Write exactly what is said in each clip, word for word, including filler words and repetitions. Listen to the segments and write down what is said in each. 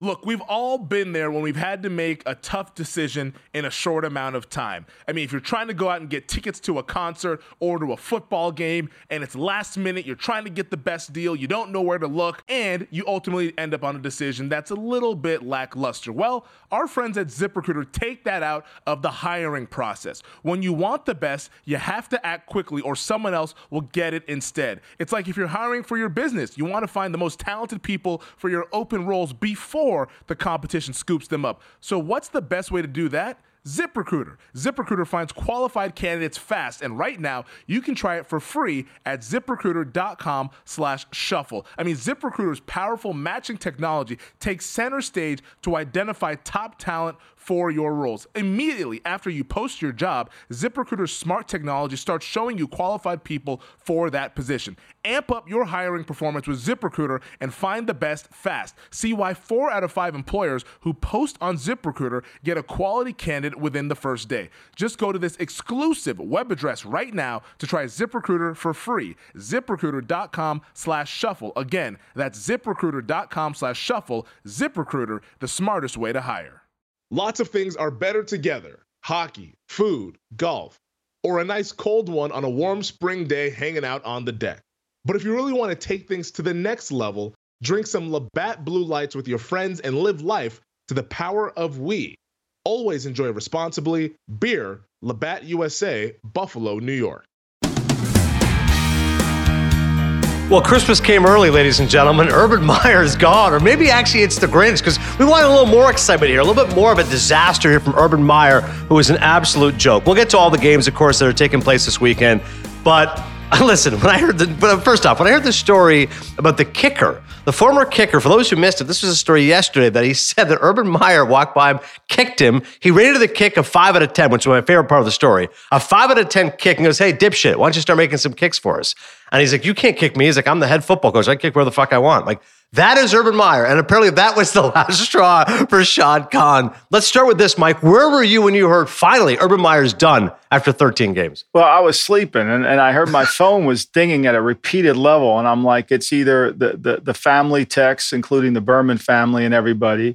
Look, we've all been there when we've had to make a tough decision in a short amount of time. I mean, if you're trying to go out and get tickets to a concert or to a football game and it's last minute, you're trying to get the best deal, you don't know where to look, and you ultimately end up on a decision that's a little bit lackluster. Well, our friends at ZipRecruiter take that out of the hiring process. When you want the best, you have to act quickly or someone else will get it instead. It's like if you're hiring for your business, you want to find the most talented people for your open roles before the competition scoops them up. So what's the best way to do that? ZipRecruiter. ZipRecruiter finds qualified candidates fast, and right now you can try it for free at ZipRecruiter.com slash shuffle. I mean, ZipRecruiter's powerful matching technology takes center stage to identify top talent for your roles. Immediately after you post your job, ZipRecruiter's smart technology starts showing you qualified people for that position. Amp up your hiring performance with ZipRecruiter and find the best fast. See why four out of five employers who post on ZipRecruiter get a quality candidate within the first day. Just go to this exclusive web address right now to try ZipRecruiter for free. ZipRecruiter.com slash shuffle. Again, that's ZipRecruiter.com slash shuffle. ZipRecruiter, the smartest way to hire. Lots of things are better together. Hockey, food, golf, or a nice cold one on a warm spring day hanging out on the deck. But if you really want to take things to the next level, drink some Labatt Blue Lights with your friends and live life to the power of we. Always enjoy responsibly. Beer, Labatt U S A, Buffalo, New York. Well, Christmas came early, ladies and gentlemen. Urban Meyer is gone, or maybe actually it's the Grinch, because we want a little more excitement here, a little bit more of a disaster here from Urban Meyer, who is an absolute joke. We'll get to all the games, of course, that are taking place this weekend, but listen, when I heard the, but first off, when I heard the story about the kicker, the former kicker, for those who missed it, this was a story yesterday that he said that Urban Meyer walked by him, kicked him. He rated the kick a five out of ten, which is my favorite part of the story. A five out of ten kick, and goes, hey, dipshit, why don't you start making some kicks for us? And he's like, you can't kick me. He's like, I'm the head football coach. I kick where the fuck I want. Like, that is Urban Meyer. And apparently that was the last straw for Shad Khan. Let's start with this, Mike. Where were you when you heard, finally, Urban Meyer's done after thirteen games? Well, I was sleeping, and, and I heard my phone was dinging at a repeated level. And I'm like, it's either the, the, the family texts, including the Berman family and everybody,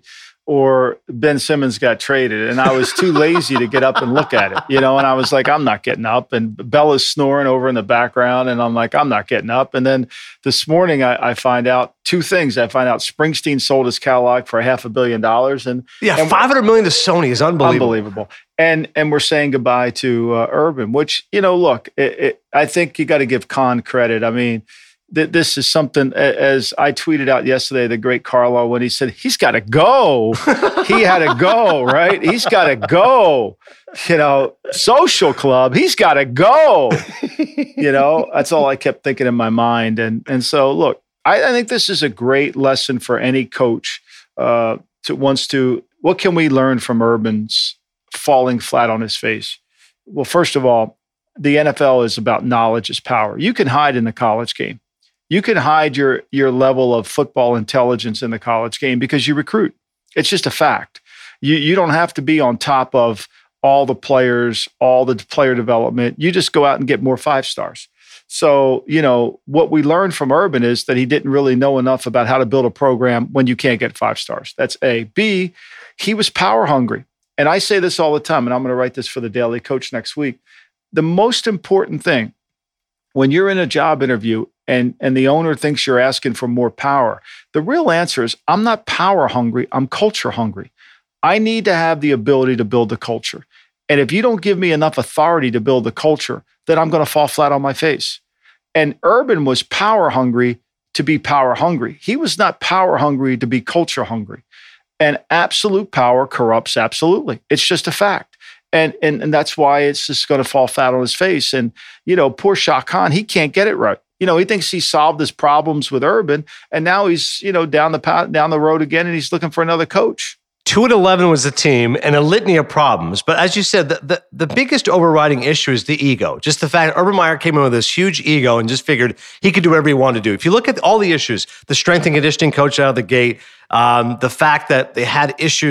or Ben Simmons got traded. And I was too lazy to get up and look at it, you know, and I was like, I'm not getting up. And Bella's snoring over in the background, and I'm like, I'm not getting up. And then this morning I, I find out two things. I find out Springsteen sold his catalog for a half a billion dollars. And yeah, and five hundred million to Sony is unbelievable. Unbelievable. And and we're saying goodbye to uh, Urban, which, you know, look, it, it, I think you got to give Khan credit. I mean, this is something, as I tweeted out yesterday, the great Carlo, when he said, he's got to go. He had to go, right? He's got to go. You know, social club, he's got to go. You know, that's all I kept thinking in my mind. And and so, look, I, I think this is a great lesson for any coach uh, to wants to, what can we learn from Urban's falling flat on his face? Well, first of all, the N F L is about knowledge is power. You can hide in the college game. You can hide your your level of football intelligence in the college game because you recruit. It's just a fact. You you don't have to be on top of all the players, all the player development. You just go out and get more five stars. So, you know, what we learned from Urban is that he didn't really know enough about how to build a program when you can't get five stars. That's A. B, he was power hungry. And I say this all the time, and I'm going to write this for the Daily Coach next week. The most important thing when you're in a job interview and, and the owner thinks you're asking for more power, the real answer is, I'm not power hungry, I'm culture hungry. I need to have the ability to build the culture. And if you don't give me enough authority to build the culture, then I'm going to fall flat on my face. And Urban was power hungry to be power hungry. He was not power hungry to be culture hungry. And absolute power corrupts absolutely. It's just a fact. And, and, and that's why it's just going to fall flat on his face. And, you know, poor Shad Khan, he can't get it right. You know, he thinks he solved his problems with Urban, and now he's, you know, down the path, down the road again, and he's looking for another coach. Two and eleven was the team, and a litany of problems. But as you said, the, the, the biggest overriding issue is the ego. Just the fact that Urban Meyer came in with this huge ego and just figured he could do whatever he wanted to do. If you look at all the issues, the strength and conditioning coach out of the gate, um, the fact that they had issues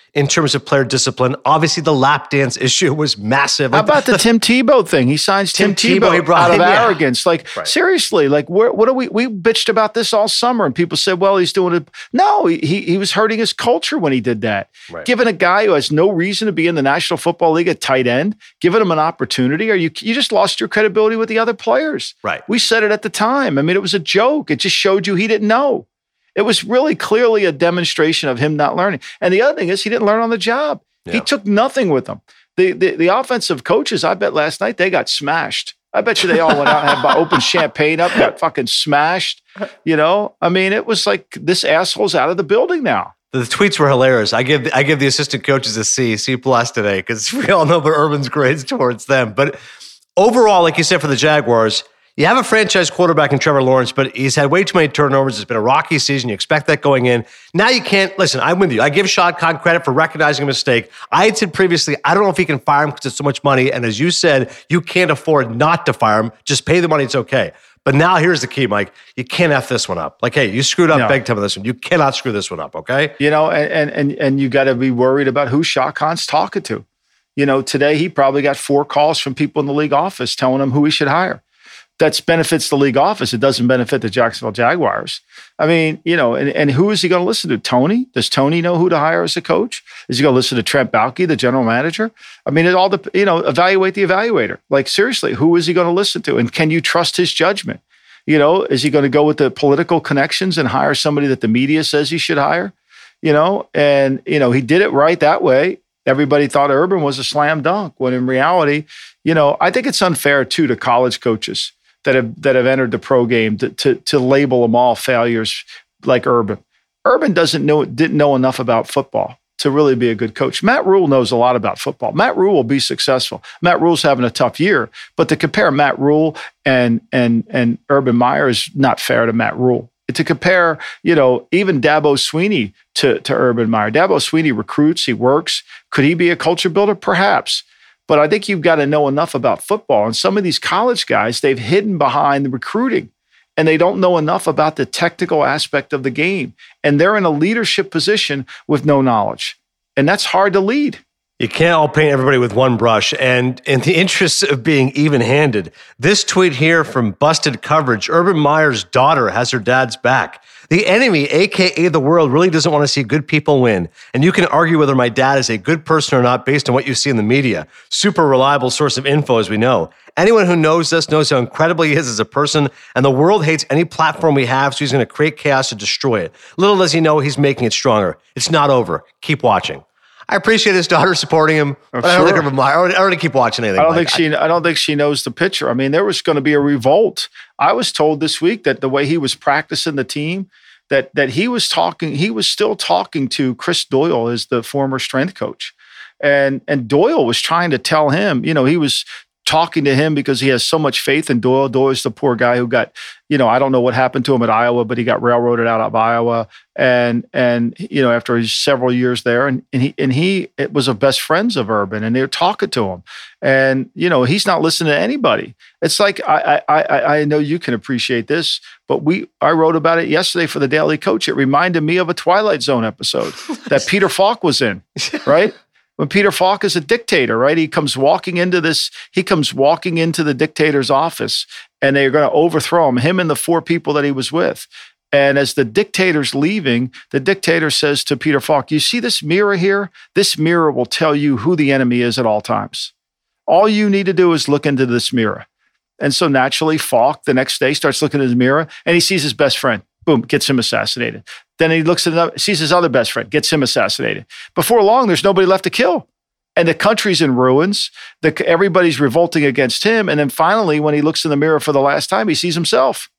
in terms of player discipline. Obviously, the lap dance issue was massive. How about the Tim Tebow thing? He signs Tim, Tim Tebow, Tebow out of yeah. arrogance. Like, right. seriously, like, where, what are we? We bitched about this all summer, and people said, well, he's doing it. No, he, he was hurting his culture when he did that. Right. Giving a guy who has no reason to be in the National Football League at tight end, giving him an opportunity, or you, you just lost your credibility with the other players. Right. We said it at the time. I mean, it was a joke. It just showed you he didn't know. It was really clearly a demonstration of him not learning. And the other thing is he didn't learn on the job. Yeah. He took nothing with him. The, the the offensive coaches, I bet last night they got smashed. I bet you they all went out and had opened champagne up, got fucking smashed. You know, I mean, it was like this asshole's out of the building now. The tweets were hilarious. I give I give the assistant coaches a C, C plus today, because we all know about Urban's grades towards them. But overall, like you said, for the Jaguars, you have a franchise quarterback in Trevor Lawrence, but he's had way too many turnovers. It's been a rocky season. You expect that going in. Now you can't, listen, I'm with you. I give Shad Khan credit for recognizing a mistake. I had said previously, I don't know if he can fire him because it's so much money. And as you said, you can't afford not to fire him. Just pay the money. It's okay. But now here's the key, Mike. You can't F this one up. Like, hey, you screwed up no. big time on this one. You cannot screw this one up, okay? You know, and and and you got to be worried about who Shad Khan's talking to. You know, today he probably got four calls from people in the league office telling him who he should hire. That benefits the league office. It doesn't benefit the Jacksonville Jaguars. I mean, you know, and, and who is he going to listen to? Tony? Does Tony know who to hire as a coach? Is he going to listen to Trent Baalke, the general manager? I mean, it all, dep- you know, evaluate the evaluator. Like, seriously, who is he going to listen to? And can you trust his judgment? You know, is he going to go with the political connections and hire somebody that the media says he should hire? You know, and, you know, he did it right that way. Everybody thought Urban was a slam dunk, when in reality, you know, I think it's unfair, too, to college coaches that have that have entered the pro game to, to to label them all failures like Urban. Urban doesn't know didn't know enough about football to really be a good coach. Matt Rule knows a lot about football. Matt Rule will be successful. Matt Rule's having a tough year, but to compare Matt Rule and and and Urban Meyer is not fair to Matt Rule. To compare, you know, even Dabo Swinney to to Urban Meyer. Dabo Swinney recruits, he works. Could he be a culture builder? Perhaps. But I think you've got to know enough about football. And some of these college guys, they've hidden behind the recruiting, and they don't know enough about the technical aspect of the game. And they're in a leadership position with no knowledge. And that's hard to lead. You can't all paint everybody with one brush. And in the interest of being even-handed, this tweet here from Busted Coverage, Urban Meyer's daughter has her dad's back. The enemy, a k a the world, really doesn't want to see good people win. And you can argue whether my dad is a good person or not based on what you see in the media. Super reliable source of info, as we know. Anyone who knows this knows how incredible he is as a person, and the world hates any platform we have, so he's going to create chaos to destroy it. Little does he know he's making it stronger. It's not over. Keep watching. I appreciate his daughter supporting him, but sure. I don't think Urban Meyer. I don't, I don't keep watching anything. I don't like think she. I don't think she knows the picture. I mean, there was going to be a revolt. I was told this week that the way he was practicing the team, that that he was talking. He was still talking to Chris Doyle, as the former strength coach, and and Doyle was trying to tell him. You know, he was talking to him because he has so much faith in Doyle. Doyle's the poor guy who got, you know, I don't know what happened to him at Iowa, but he got railroaded out of Iowa. And, and you know, after several years there, and, and he, and he it was a best friends of Urban, and they were talking to him. And, you know, he's not listening to anybody. It's like, I, I, I, I know you can appreciate this, but we, I wrote about it yesterday for the Daily Coach. It reminded me of a Twilight Zone episode that Peter Falk was in, right? When Peter Falk is a dictator, right? He comes walking into this, he comes walking into the dictator's office, and they're going to overthrow him, him and the four people that he was with. And as the dictator's leaving, the dictator says to Peter Falk, you see this mirror here? This mirror will tell you who the enemy is at all times. All you need to do is look into this mirror. And so naturally, Falk the next day starts looking at his mirror, and he sees his best friend. Boom, gets him assassinated. Then he looks at another, sees his other best friend, gets him assassinated. Before long, there's nobody left to kill. And the country's in ruins. The, everybody's revolting against him. And then finally, when he looks in the mirror for the last time, he sees himself.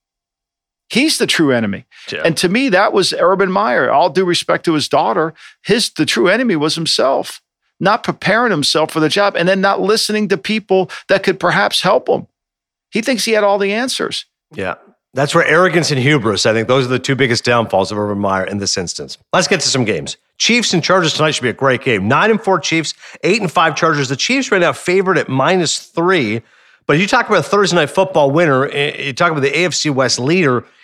He's the true enemy. Yeah. And to me, that was Urban Meyer. All due respect to his daughter, his the true enemy was himself, not preparing himself for the job and then not listening to people that could perhaps help him. He thinks he had all the answers. Yeah. That's where arrogance and hubris, I think those are the two biggest downfalls of Urban Meyer in this instance. Let's get to some games. Chiefs and Chargers tonight should be a great game. Nine and four Chiefs, eight and five Chargers. The Chiefs right now favored at minus three. But you talk about a Thursday night football winner, you talk about the A F C West leader,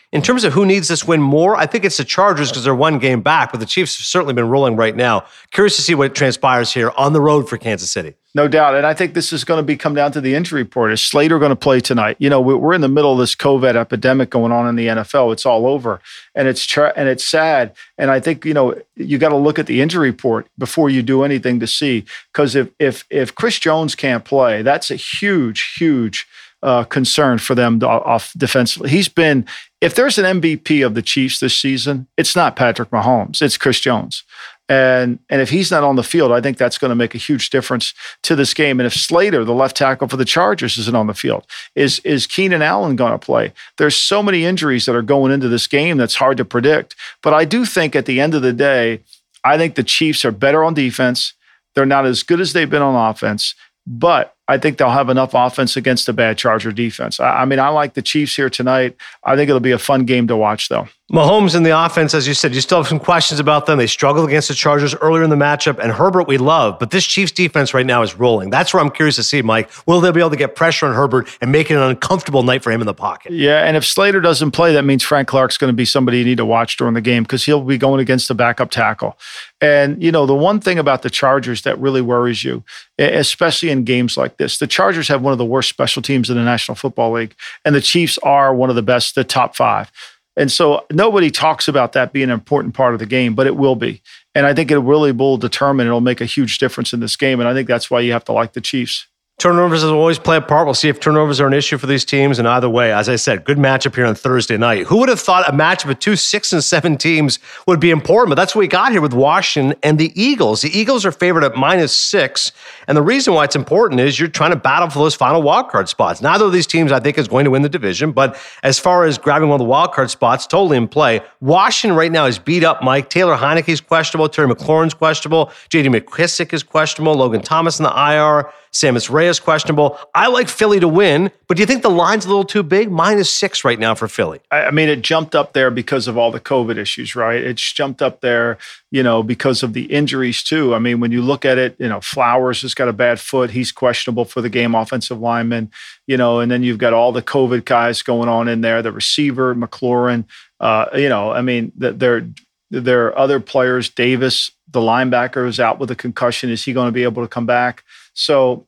In terms of who needs this win more, I think it's the Chargers because they're one game back, but the Chiefs have certainly been rolling right now. Curious to see what transpires here on the road for Kansas City. No doubt. And I think this is going to be come down to the injury report. Is Slater going to play tonight? You know, we're in the middle of this COVID epidemic going on in the N F L. It's all over. And it's tra- and it's sad. And I think, you know, you got to look at the injury report before you do anything to see. Because if if if Chris Jones can't play, that's a huge, huge uh, concern for them to, off defensively. He's been, if there's an M V P of the Chiefs this season, it's not Patrick Mahomes, it's Chris Jones. And and if he's not on the field, I think that's going to make a huge difference to this game. And if Slater, the left tackle for the Chargers, isn't on the field, is is Keenan Allen going to play? There's so many injuries that are going into this game that's hard to predict. But I do think at the end of the day, I think the Chiefs are better on defense. They're not as good as they've been on offense, but I think they'll have enough offense against a bad Charger defense. I, I mean, I like the Chiefs here tonight. I think it'll be a fun game to watch, though. Mahomes in the offense, as you said, you still have some questions about them. They struggled against the Chargers earlier in the matchup, and Herbert we love, but this Chiefs defense right now is rolling. That's where I'm curious to see, Mike. Will they be able to get pressure on Herbert and make it an uncomfortable night for him in the pocket? Yeah, and if Slater doesn't play, that means Frank Clark's going to be somebody you need to watch during the game because he'll be going against the backup tackle. And, you know, the one thing about the Chargers that really worries you, especially in games like this, the Chargers have one of the worst special teams in the National Football League, and the Chiefs are one of the best, the top five. And so nobody talks about that being an important part of the game, but it will be. And I think it really will determine, it'll make a huge difference in this game. And I think that's why you have to like the Chiefs. Turnovers always play a part. We'll see if turnovers are an issue for these teams. And either way, as I said, good matchup here on Thursday night. Who would have thought a matchup of two six and seven teams would be important? But that's what we got here with Washington and the Eagles. The Eagles are favored at minus six. And the reason why it's important is you're trying to battle for those final wildcard spots. Neither of these teams, I think, is going to win the division. But as far as grabbing one of the wildcard spots, totally in play. Washington right now is beat up, Mike. Taylor Heineke's questionable. Terry McLaurin's questionable. J D McKissick is questionable. Logan Thomas in the I R. Sammis Reyes questionable. I like Philly to win, but do you think the line's a little too big? Minus six right now for Philly. I mean, it jumped up there because of all the COVID issues, right? It's jumped up there, you know, because of the injuries too. I mean, when you look at it, you know, Flowers has got a bad foot. He's questionable for the game, offensive lineman, you know, and then you've got all the COVID guys going on in there, the receiver, McLaurin, uh, you know, I mean, there, there are other players. Davis, the linebacker, is out with a concussion. Is he going to be able to come back? So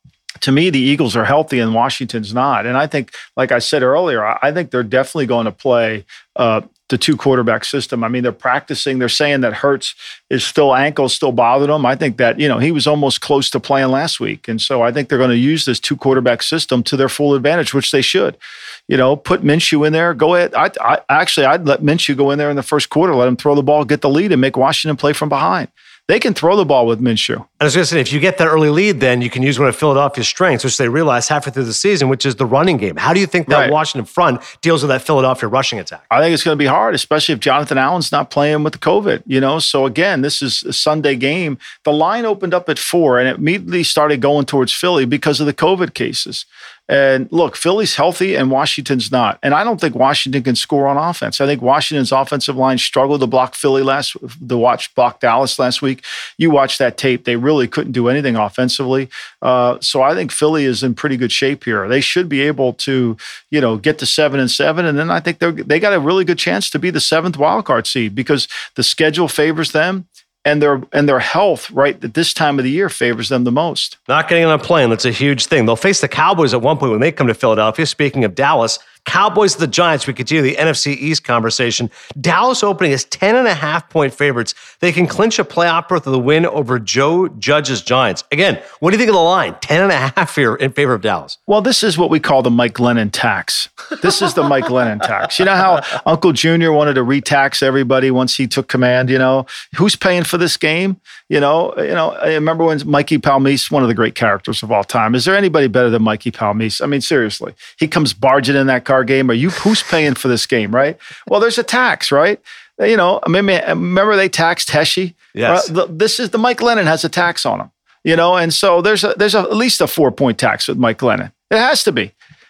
to me, the Eagles are healthy and Washington's not. And I think, like I said earlier, I think they're definitely going to play uh, the two quarterback system. I mean, they're practicing. They're saying that Hurts is still ankles still bothering him. I think that, you know, he was almost close to playing last week. And so I think they're going to use this two quarterback system to their full advantage, which they should. You know, put Minshew in there. Go ahead. I, I actually, I'd let Minshew go in there in the first quarter, let him throw the ball, get the lead, and make Washington play from behind. They can throw the ball with Minshew. I was going to say, if you get that early lead, then you can use one of Philadelphia's strengths, which they realized halfway through the season, which is the running game. How do you think that right. Washington front deals with that Philadelphia rushing attack? I think it's going to be hard, especially if Jonathan Allen's not playing with the COVID, you know? So again, this is a Sunday game. The line opened up at four and it immediately started going towards Philly because of the COVID cases. And look, Philly's healthy and Washington's not. And I don't think Washington can score on offense. I think Washington's offensive line struggled to block Philly last, to watch block Dallas last week. You watch that tape, they really couldn't do anything offensively. Uh, so I think Philly is in pretty good shape here. They should be able to, you know, get to seven and seven. And then I think they they got a really good chance to be the seventh wildcard seed because the schedule favors them. And their and their health right at this time of the year favors them the most. Not getting on a plane, that's a huge thing. They'll face the Cowboys at one point when they come to Philadelphia. Speaking of Dallas, Cowboys to the Giants. We continue the N F C East conversation. Dallas opening as ten and a half point favorites. They can clinch a playoff berth with a win over Joe Judge's Giants. Again, what do you think of the line? ten and a half here in favor of Dallas. Well, this is what we call the Mike Lennon tax. This is the Mike Lennon tax. You know how Uncle Junior wanted to retax everybody once he took command, you know? Who's paying for this game? You know, you know, I remember when Mikey Palmise, one of the great characters of all time. Is there anybody better than Mikey Palmise? I mean, seriously. He comes barging in that car game. Are you who's paying for this game, right? Well, there's a tax, right? You know, I mean, remember they taxed Heshy? Yes. Uh, this is the Mike Lennon has a tax on him, you know, and so there's a, there's a, at least a four point tax with Mike Lennon. It has to be.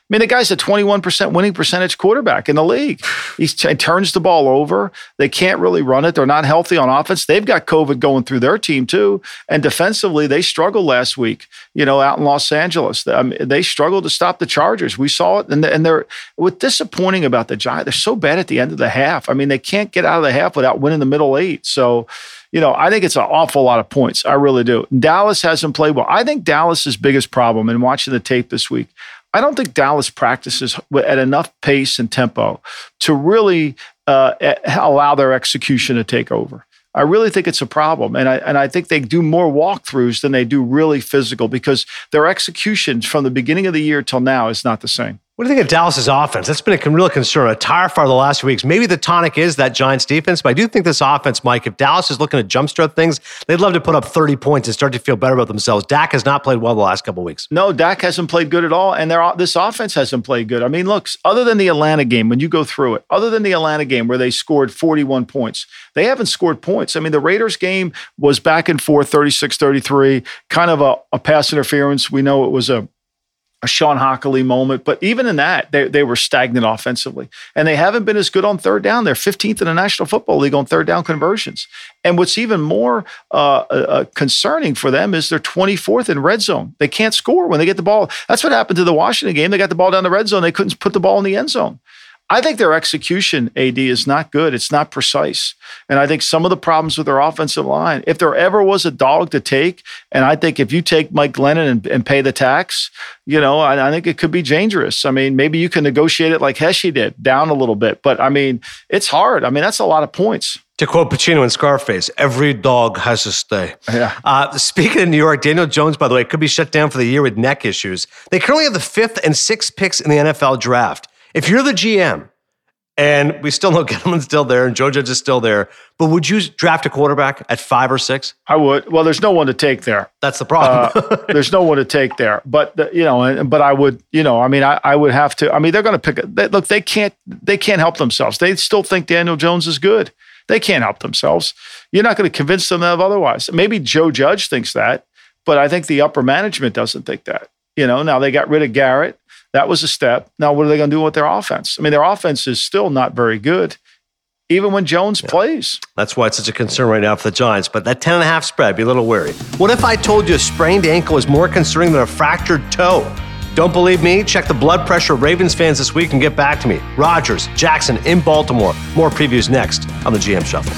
mean, the guy's a twenty-one percent winning percentage quarterback in the league. He's, he turns the ball over. They can't really run it. They're not healthy on offense. They've got COVID going through their team too. And defensively, they struggled last week, you know, out in Los Angeles. I mean, they struggled to stop the Chargers. We saw it. And, and they're, what's disappointing about the Giants, they're so bad at the end of the half. I mean, they can't get out of the half without winning the middle eight. So, you know, I think it's an awful lot of points. I really do. Dallas hasn't played well. I think Dallas's biggest problem in watching the tape this week, I don't think Dallas practices at enough pace and tempo to really uh, allow their execution to take over. I really think it's a problem. And I and I think they do more walkthroughs than they do really physical because their execution from the beginning of the year till now is not the same. What do you think of Dallas's offense? That's been a real concern, a tire fire the last few weeks. Maybe the tonic is that Giants defense, but I do think this offense, Mike, if Dallas is looking to jumpstart things, they'd love to put up thirty points and start to feel better about themselves. Dak has not played well the last couple of weeks. No, Dak hasn't played good at all, and their this offense hasn't played good. I mean, look, other than the Atlanta game, when you go through it, other than the Atlanta game where they scored forty-one points, they haven't scored points. I mean, the Raiders game was back and forth, thirty-six thirty-three, kind of a, a pass interference. We know it was a a Sean Hockley moment. But even in that, they, they were stagnant offensively. And they haven't been as good on third down. They're fifteenth in the National Football League on third down conversions. And what's even more uh, uh, concerning for them is they're twenty-fourth in red zone. They can't score when they get the ball. That's what happened to the Washington game. They got the ball down the red zone. They couldn't put the ball in the end zone. I think their execution, A D, is not good. It's not precise. And I think some of the problems with their offensive line, if there ever was a dog to take, and I think if you take Mike Glennon and, and pay the tax, you know, I, I think it could be dangerous. I mean, maybe you can negotiate it like Heshy did, down a little bit. But, I mean, it's hard. I mean, that's a lot of points. To quote Pacino in Scarface, every dog has to stay. Yeah. Uh, speaking of New York, Daniel Jones, by the way, could be shut down for the year with neck issues. They currently have the fifth and sixth picks in the N F L draft. If you're the G M, and we still know Gettleman's still there and Joe Judge is still there, but would you draft a quarterback at five or six? I would. Well, there's no one to take there. That's the problem. uh, there's no one to take there. But, the, you know, but I would, you know, I mean, I, I would have to, I mean, they're going to pick, they, look, they can't, they can't help themselves. They still think Daniel Jones is good. They can't help themselves. You're not going to convince them of otherwise. Maybe Joe Judge thinks that, but I think the upper management doesn't think that. You know, now they got rid of Garrett. That was a step. Now, what are they going to do with their offense? I mean, their offense is still not very good, even when Jones yeah. plays. That's why it's such a concern right now for the Giants. But that ten and a half spread, be a little wary. What if I told you a sprained ankle is more concerning than a fractured toe? Don't believe me? Check the blood pressure of Ravens fans this week and get back to me. Rodgers, Jackson in Baltimore. More previews next on the G M Shuffle.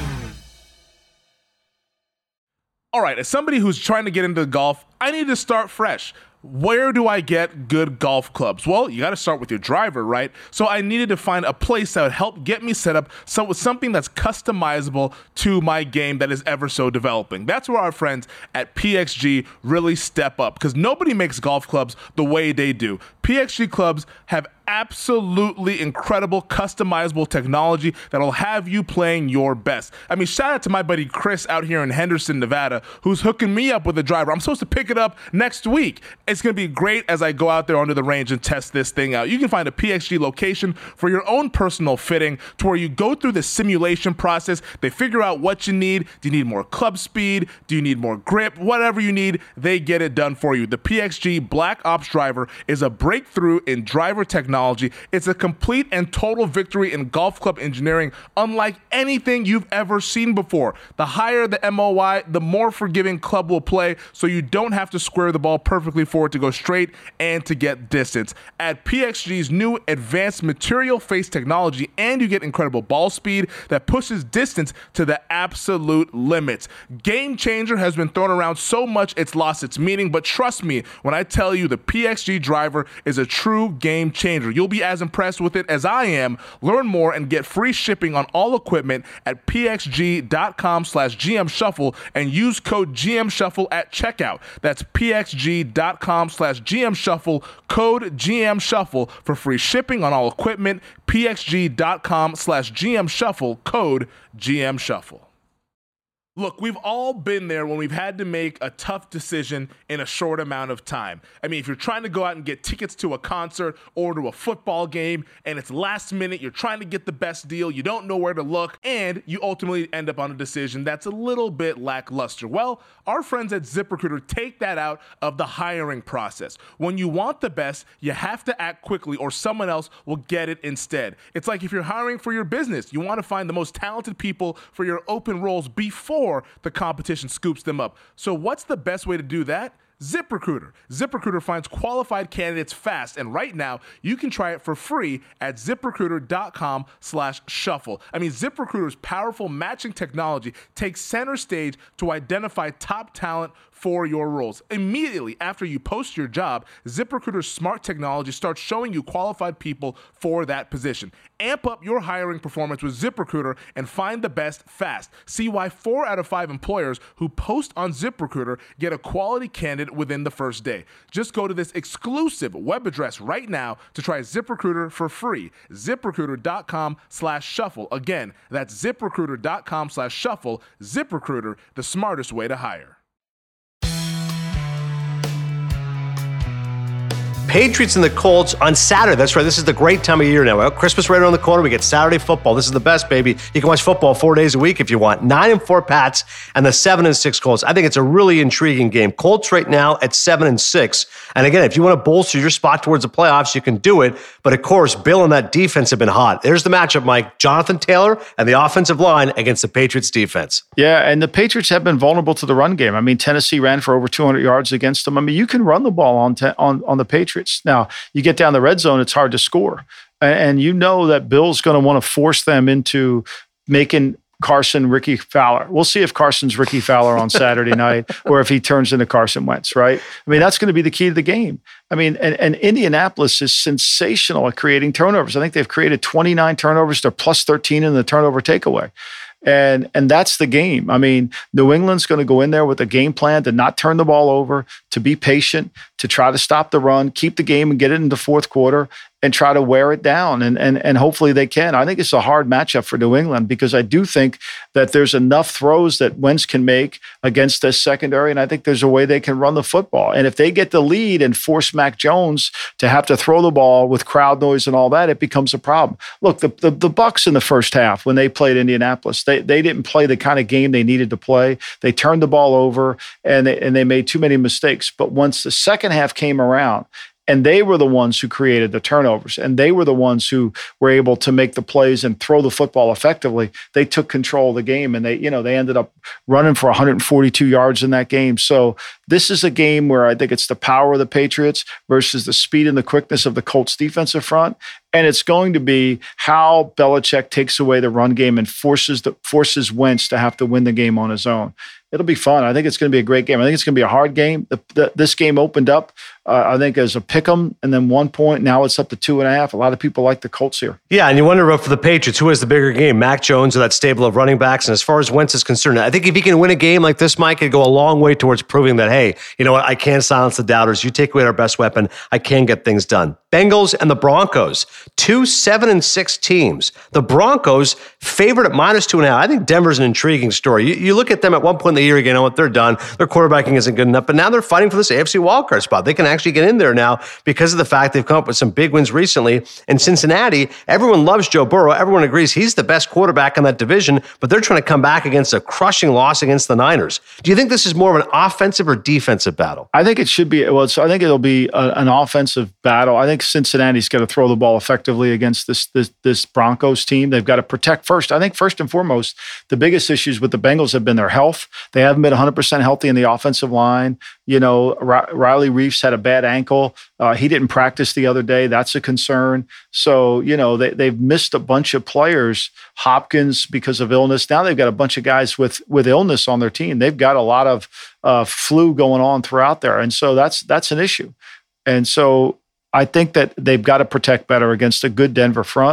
All right, as somebody who's trying to get into golf, I need to start fresh. Where do I get good golf clubs? Well, you got to start with your driver, right? So I needed to find a place that would help get me set up so with something that's customizable to my game that is ever so developing. That's where our friends at P X G really step up because nobody makes golf clubs the way they do. P X G clubs have absolutely incredible customizable technology that'll have you playing your best. I mean, shout out to my buddy Chris out here in Henderson, Nevada, who's hooking me up with a driver. I'm supposed to pick it up next week. It's going to be great as I go out there under the range and test this thing out. You can find a P X G location for your own personal fitting to where you go through the simulation process. They figure out what you need. Do you need more club speed? Do you need more grip? Whatever you need, they get it done for you. The P X G Black Ops driver is a breakthrough in driver technology. It's a complete and total victory in golf club engineering, unlike anything you've ever seen before. The higher the M O I, the more forgiving club will play, so you don't have to square the ball perfectly for it to go straight and to get distance. Add P X G's new advanced material face technology, and you get incredible ball speed that pushes distance to the absolute limits. Game changer has been thrown around so much it's lost its meaning, but trust me when I tell you the P X G driver is a true game changer. You'll be as impressed with it as I am. Learn more and get free shipping on all equipment at pxg.com slash gmshuffle and use code GMShuffle at checkout. That's pxg.com slash gmshuffle, code GMShuffle for free shipping on all equipment. pxg.com slash gmshuffle, code GMShuffle. Look, we've all been there when we've had to make a tough decision in a short amount of time. I mean, if you're trying to go out and get tickets to a concert or to a football game and it's last minute, you're trying to get the best deal, you don't know where to look, and you ultimately end up on a decision that's a little bit lackluster. Well, our friends at ZipRecruiter take that out of the hiring process. When you want the best, you have to act quickly or someone else will get it instead. It's like if you're hiring for your business, you want to find the most talented people for your open roles before the competition scoops them up. So what's the best way to do that? ZipRecruiter. ZipRecruiter finds qualified candidates fast, and right now you can try it for free at ZipRecruiter.com slash shuffle. I mean, ZipRecruiter's powerful matching technology takes center stage to identify top talent for your roles. Immediately after you post your job, ZipRecruiter's smart technology starts showing you qualified people for that position. Amp up your hiring performance with ZipRecruiter and find the best fast. See why four out of five employers who post on ZipRecruiter get a quality candidate within the first day. Just go to this exclusive web address right now to try ZipRecruiter for free. ZipRecruiter.com slash shuffle. Again, that's ZipRecruiter.com slash shuffle. ZipRecruiter, the smartest way to hire. Patriots and the Colts on Saturday. That's right. This is the great time of year now. Well, Christmas right around the corner. We get Saturday football. This is the best, baby. You can watch football four days a week if you want. Nine and four Pats and the seven and six Colts. I think it's a really intriguing game. Colts right now at seven and six. And again, if you want to bolster your spot towards the playoffs, you can do it. But of course, Bill and that defense have been hot. There's the matchup, Mike. Jonathan Taylor and the offensive line against the Patriots defense. Yeah, and the Patriots have been vulnerable to the run game. I mean, Tennessee ran for over two hundred yards against them. I mean, you can run the ball on te- on, on the Patriots. Now, you get down the red zone, it's hard to score. And you know that Bill's going to want to force them into making Carson Ricky Fowler. We'll see if Carson's Ricky Fowler on Saturday night or if he turns into Carson Wentz, right? I mean, that's going to be the key to the game. I mean, and, and Indianapolis is sensational at creating turnovers. I think they've created twenty-nine turnovers. They're plus thirteen in the turnover takeaway. And and that's the game. I mean, New England's going to go in there with a game plan to not turn the ball over, to be patient, to try to stop the run, keep the game and get it in the fourth quarter and try to wear it down. And, and, and hopefully they can. I think it's a hard matchup for New England because I do think that there's enough throws that Wentz can make against this secondary. And I think there's a way they can run the football. And if they get the lead and force Mac Jones to have to throw the ball with crowd noise and all that, it becomes a problem. Look, the, the, the Bucs in the first half, when they played Indianapolis, they, they didn't play the kind of game they needed to play. They turned the ball over and they, and they made too many mistakes. But once the second half came around, and they were the ones who created the turnovers, and they were the ones who were able to make the plays and throw the football effectively. They took control of the game, and they, you know, they ended up running for one hundred forty-two yards in that game. So this is a game where I think it's the power of the Patriots versus the speed and the quickness of the Colts defensive front. And it's going to be how Belichick takes away the run game and forces the forces Wentz to have to win the game on his own. It'll be fun. I think it's going to be a great game. I think it's going to be a hard game. The, the, this game opened up, uh, I think, as a pick'em, and then one point. Now it's up to two and a half. A lot of people like the Colts here. Yeah, and you wonder for the Patriots, who has the bigger game, Mac Jones or that stable of running backs? And as far as Wentz is concerned, I think if he can win a game like this, Mike, it'd go a long way towards proving that, hey, you know what, I can silence the doubters. You take away our best weapon, I can get things done. Bengals and the Broncos, two seven and six teams. The Broncos favored at minus two and a half. I think Denver's an intriguing story. You, you look at them at one point in the year, you know what, they're done. Their quarterbacking isn't good enough, but now they're fighting for this A F C wildcard spot. They can actually get in there now because of the fact they've come up with some big wins recently. In Cincinnati, everyone loves Joe Burrow. Everyone agrees he's the best quarterback in that division, but they're trying to come back against a crushing loss against the Niners. Do you think this is more of an offensive or defensive battle? I think it should be. Well, so I think it'll be a, an offensive battle. I think Cincinnati's got to throw the ball effectively against this, this this Broncos team. They've got to protect first. I think first and foremost, the biggest issues with the Bengals have been their health. They haven't been one hundred percent healthy in the offensive line. You know, Riley Reifs had a bad ankle. Uh, he didn't practice the other day. That's a concern. So, you know, they, they've missed a bunch of players. Hopkins because of illness. Now they've got a bunch of guys with with illness on their team. They've got a lot of uh, flu going on throughout there. And so that's that's an issue. And so I think that they've got to protect better against a good Denver front.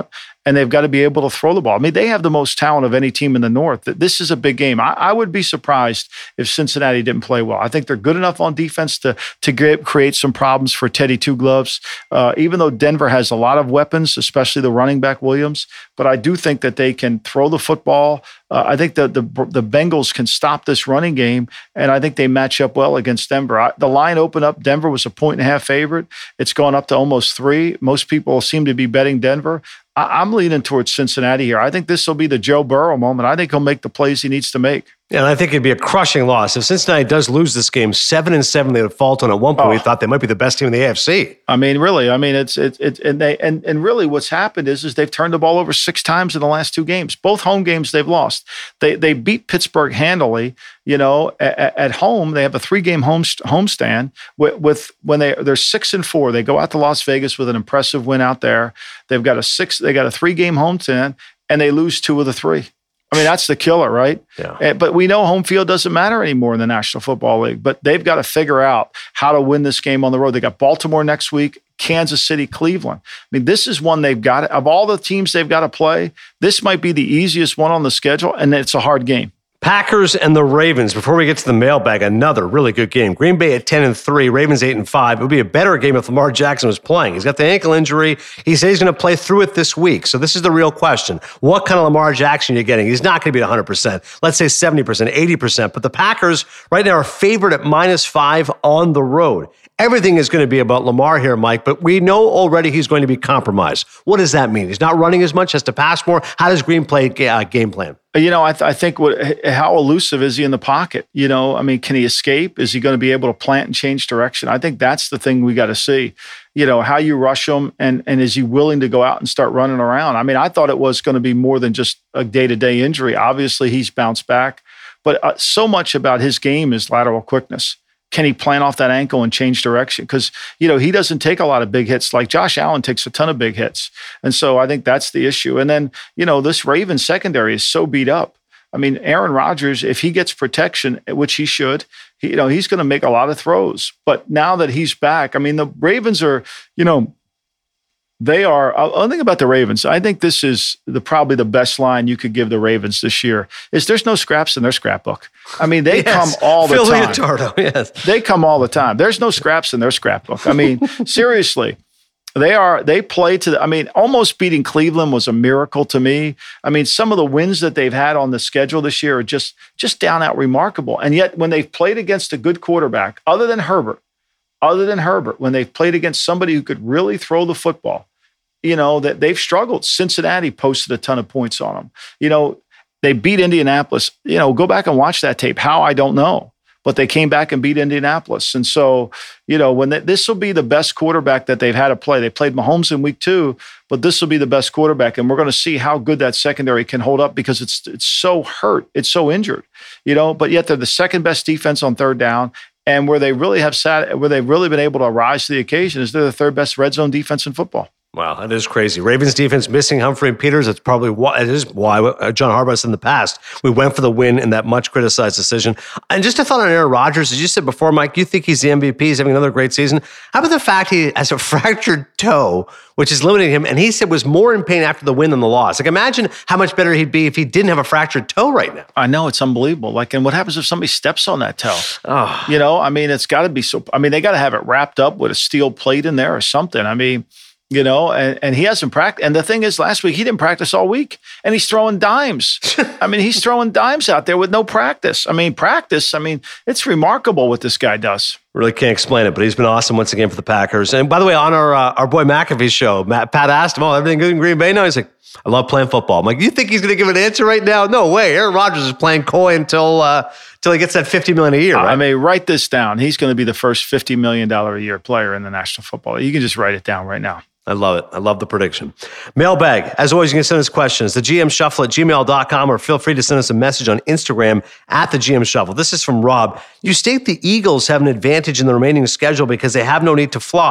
and they've got to be able to throw the ball. I mean, they have the most talent of any team in the North. This is a big game. I, I would be surprised if Cincinnati didn't play well. I think they're good enough on defense to to get, create some problems for Teddy Two Gloves, uh, even though Denver has a lot of weapons, especially the running back Williams. But I do think that they can throw the football. Uh, I think the, the the Bengals can stop this running game, and I think they match up well against Denver. I, the line opened up. Denver was a point and a half favorite. It's gone up to almost three. Most people seem to be betting Denver. I, I'm leaning towards Cincinnati here. I think this will be the Joe Burrow moment. I think he'll make the plays he needs to make. Yeah, and I think it'd be a crushing loss. If Cincinnati does lose this game, seven and seven, they would fall to. At one point, oh. we thought they might be the best team in the A F C. I mean, really. I mean, it's it, it and they and and really, what's happened is is they've turned the ball over six times in the last two games. Both home games they've lost. They they beat Pittsburgh handily. You know, at, at home they have a three game home homestand with, with when they they're six and four. They go out to Las Vegas with an impressive win out there. They've got a six. They got a three game homestand, and they lose two of the three. I mean, that's the killer, right? Yeah. But we know home field doesn't matter anymore in the National Football League. But they've got to figure out how to win this game on the road. They got Baltimore next week, Kansas City, Cleveland. I mean, this is one they've got. Of all the teams they've got to play, this might be the easiest one on the schedule, and it's a hard game. Packers and the Ravens. Before we get to the mailbag, another really good game. Green Bay at ten and three, Ravens eight and five. It would be a better game if Lamar Jackson was playing. He's got the ankle injury. He says he's going to play through it this week. So this is the real question. What kind of Lamar Jackson are you getting? He's not going to be at one hundred percent. Let's say seventy percent, eighty percent. But the Packers right now are favored at minus five on the road. Everything is going to be about Lamar here, Mike, but we know already he's going to be compromised. What does that mean? He's not running as much, has to pass more. How does Green play uh, game plan? You know, I, th- I think what how elusive is he in the pocket? You know, I mean, can he escape? Is he going to be able to plant and change direction? I think that's the thing we got to see. You know, how you rush him, and and is he willing to go out and start running around? I mean, I thought it was going to be more than just a day-to-day injury. Obviously, he's bounced back, but uh, so much about his game is lateral quickness. Can he plant off that ankle and change direction? Because, you know, he doesn't take a lot of big hits. Like Josh Allen takes a ton of big hits. And so I think that's the issue. And then, you know, this Ravens secondary is so beat up. I mean, Aaron Rodgers, if he gets protection, which he should, he, you know, he's going to make a lot of throws. But now that he's back, I mean, the Ravens are, you know, they are, I'll think about the Ravens. I think this is the probably the best line you could give the Ravens this year is there's no scraps in their scrapbook. I mean, they yes. come all the Phil time. Leotardo, yes. They come all the time. There's no scraps in their scrapbook. I mean, seriously, they are, they play to the, I mean, almost beating Cleveland was a miracle to me. I mean, some of the wins that they've had on the schedule this year are just, just down out remarkable. And yet when they've played against a good quarterback, other than Herbert, Other than Herbert, when they've played against somebody who could really throw the football, you know, that they've struggled. Cincinnati posted a ton of points on them. You know, they beat Indianapolis. You know, go back and watch that tape. How, I don't know. But they came back and beat Indianapolis. And so, you know, when they, this will be the best quarterback that they've had to play. They played Mahomes in week two, but this will be the best quarterback. And we're going to see how good that secondary can hold up because it's it's so hurt. It's so injured, you know, but yet they're the second best defense on third down. And where they really have sat, where they've really been able to rise to the occasion is they're the third best red zone defense in football. Wow, that is crazy. Ravens defense missing Humphrey and Peters. That's probably why, it is why John Harbaugh said in the past, we went for the win in that much criticized decision. And just a thought on Aaron Rodgers, as you said before, Mike, you think he's the M V P, he's having another great season. How about the fact he has a fractured toe, which is limiting him, and he said was more in pain after the win than the loss. Like, imagine how much better he'd be if he didn't have a fractured toe right now. I know, it's unbelievable. Like, and what happens if somebody steps on that toe? Oh. You know, I mean, it's got to be so, I mean, they got to have it wrapped up with a steel plate in there or something. I mean, you know, and, and he hasn't practiced. And the thing is, last week, he didn't practice all week. And he's throwing dimes. I mean, he's throwing dimes out there with no practice. I mean, practice, I mean, it's remarkable what this guy does. Really can't explain it, but he's been awesome once again for the Packers. And by the way, on our uh, our boy McAfee show, Matt, Pat asked him, oh, everything good in Green Bay? No, he's like, I love playing football. I'm like, you think he's going to give an answer right now? No way. Aaron Rodgers is playing coy until uh, until he gets that fifty million dollars a year, right? I mean, write this down. He's going to be the first fifty million dollars a year player in the National Football League. You can just write it down right now. I love it. I love the prediction. Mailbag. As always, you can send us questions. The G M Shuffle at gmail dot com, or feel free to send us a message on Instagram at the G M Shuffle. This is from Rob. You state the Eagles have an advantage in the remaining schedule because they have no need to fly.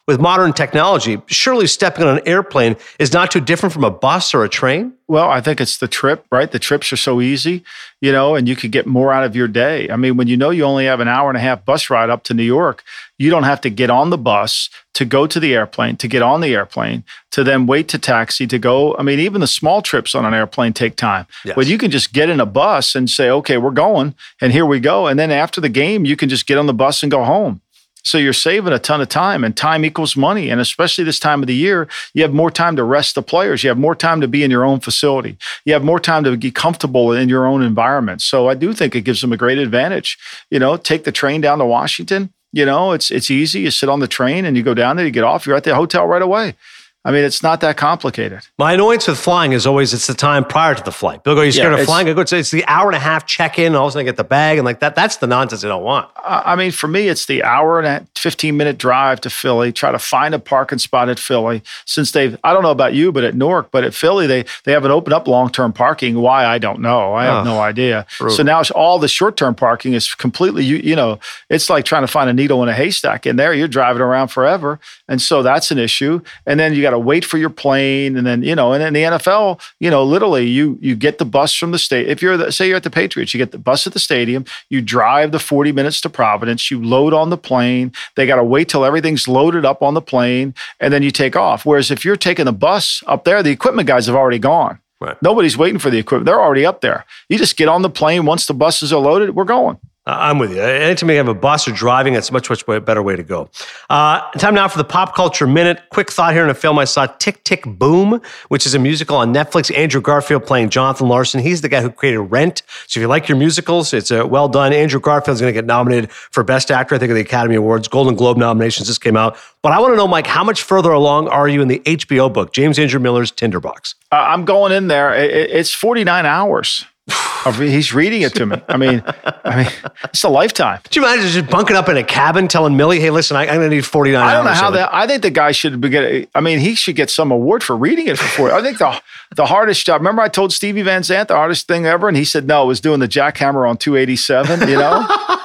with modern technology, surely stepping on an airplane is not too different from a bus or a train? Well, I think it's the trip, right? The trips are so easy, you know, and you could get more out of your day. I mean, when you know you only have an hour and a half bus ride up to New York, you don't have to get on the bus to go to the airplane, to get on the airplane, to then wait to taxi, to go. I mean, even the small trips on an airplane take time. Yes. But you can just get in a bus and say, okay, we're going, and here we go. And then after the game, you can just get on the bus and go home. So you're saving a ton of time, and time equals money. And especially this time of the year, you have more time to rest the players. You have more time to be in your own facility. You have more time to be comfortable in your own environment. So I do think it gives them a great advantage. You know, take the train down to Washington. You know, it's it's easy. You sit on the train and you go down there, you get off, you're at the hotel right away. I mean, it's not that complicated. My annoyance with flying is always it's the time prior to the flight. People go, you scared Yeah, of it's- flying? I go, it's, it's the hour and a half check-in, and all of a sudden I get the bag, and like that. That's the nonsense I don't want. I mean, for me, it's the hour and a fifteen minute drive to Philly, try to find a parking spot at Philly. Since they've, I don't know about you, but at Newark, but at Philly, they they haven't opened up long-term parking. Why? I don't know. I have Oh, no idea. brutal. So now it's all the short-term parking is completely, you, you know, it's like trying to find a needle in a haystack in there. You're driving around forever. And so that's an issue. And then you got to wait for your plane. And then, you know, and in the N F L, you know, literally you you get the bus from the state. If you're, the, say you're at the Patriots, you get the bus at the stadium, you drive the forty minutes to Providence, you load on the plane. They got to wait till everything's loaded up on the plane, and then you take off. Whereas if you're taking the bus up there, the equipment guys have already gone. Right. Nobody's waiting for the equipment. They're already up there. You just get on the plane. Once the buses are loaded, we're going. Uh, I'm with you. Anytime you have a bus or driving, it's a much, much better way to go. Uh, time now for the Pop Culture Minute. Quick thought here in a film I saw, Tick, Tick, Boom, which is a musical on Netflix. Andrew Garfield playing Jonathan Larson. He's the guy who created Rent. So if you like your musicals, it's uh, well done. Andrew Garfield's going to get nominated for Best Actor, I think, at the Academy Awards. Golden Globe nominations just came out. But I want to know, Mike, how much further along are you in the H B O book, James Andrew Miller's Tinderbox? Uh, I'm going in there. It, it, it's forty-nine hours. Of- He's reading it to me. I mean, I mean, it's a lifetime. Could you imagine just bunking up in a cabin telling Millie, hey, listen, I, I'm going to need forty-nine hours. I don't know how of it. that. I think the guy should be get. I mean, he should get some award for reading it for four. I think the the hardest job. Remember, I told Stevie Van Zandt the hardest thing ever, and he said no, it was doing the jackhammer on two eighty-seven. You know,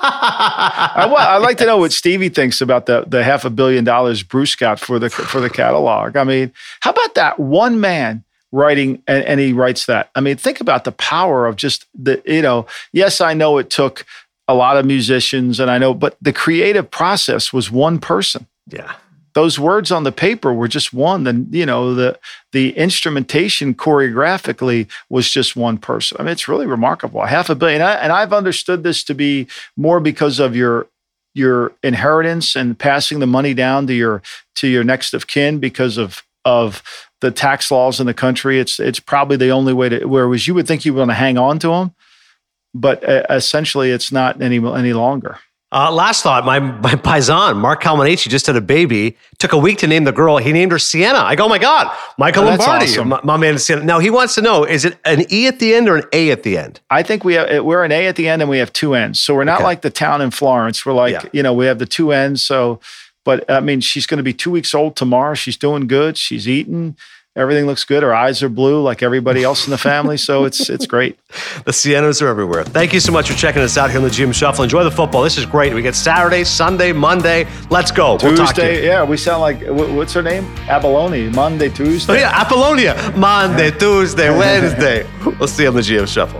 I, well, I'd like to know what Stevie thinks about the the half a billion dollars Bruce got for the for the catalog. I mean, how about that one man writing, and, and he writes that? I mean, think about the power of just the, you know, yes, I know it took a lot of musicians, and I know, but the creative process was one person. Yeah. Those words on the paper were just one. Then, you know, the the instrumentation choreographically was just one person. I mean, it's really remarkable. Half a billion. I, and I've understood this to be more because of your your inheritance and passing the money down to your to your next of kin because of of the tax laws in the country. It's it's probably the only way to, whereas you would think you were going to hang on to them, but uh, essentially it's not any any longer. Uh, last thought, my, my paisan, Mark Calmanacci, just had a baby. Took a week to name the girl. He named her Sienna. I go, oh my God, Michael Oh, that's Lombardi, awesome. my, my man Sienna. Now, he wants to know, is it an E at the end or an A at the end? I think we have we're an A at the end and we have two N's. So we're not Okay. like the town in Florence. We're like, Yeah. you know, we have the two N's. So, but I mean, she's going to be two weeks old tomorrow. She's doing good. She's eating. Everything looks good. Her eyes are blue like everybody else in the family. So it's it's great. The Siennas are everywhere. Thank you so much for checking us out here on the G M Shuffle. Enjoy the football. This is great. We get Saturday, Sunday, Monday. Let's go. We'll talk to you. Tuesday, yeah, we sound like wh- what's her name? Abalone. Monday, Tuesday. Oh, yeah, Apollonia. Monday, Tuesday, Wednesday. We'll see you on the G M Shuffle.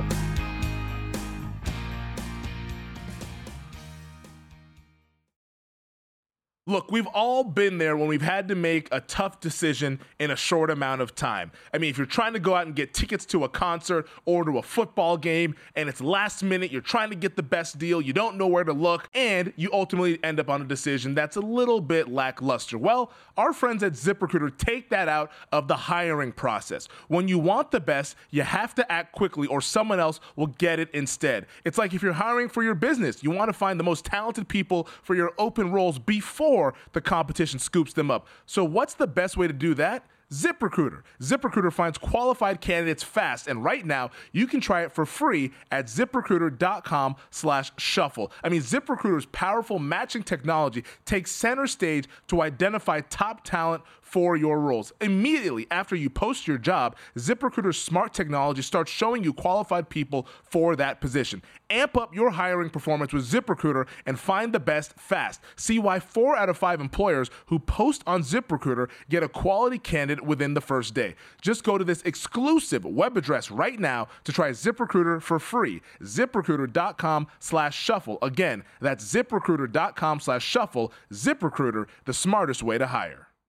Look, we've all been there when we've had to make a tough decision in a short amount of time. I mean, if you're trying to go out and get tickets to a concert or to a football game and it's last minute, you're trying to get the best deal, you don't know where to look, and you ultimately end up on a decision that's a little bit lackluster. Well, our friends at ZipRecruiter take that out of the hiring process. When you want the best, you have to act quickly or someone else will get it instead. It's like if you're hiring for your business, you want to find the most talented people for your open roles before the competition scoops them up. So what's the best way to do that? ZipRecruiter. ZipRecruiter finds qualified candidates fast, and right now you can try it for free at ZipRecruiter.com slash shuffle. I mean, ZipRecruiter's powerful matching technology takes center stage to identify top talent for your roles. Immediately after you post your job, ZipRecruiter's smart technology starts showing you qualified people for that position. Amp up your hiring performance with ZipRecruiter and find the best fast. See why four out of five employers who post on ZipRecruiter get a quality candidate within the first day. Just go to this exclusive web address right now to try ZipRecruiter for free. ZipRecruiter.com slash shuffle. Again, that's ZipRecruiter.com slash shuffle. ZipRecruiter, the smartest way to hire.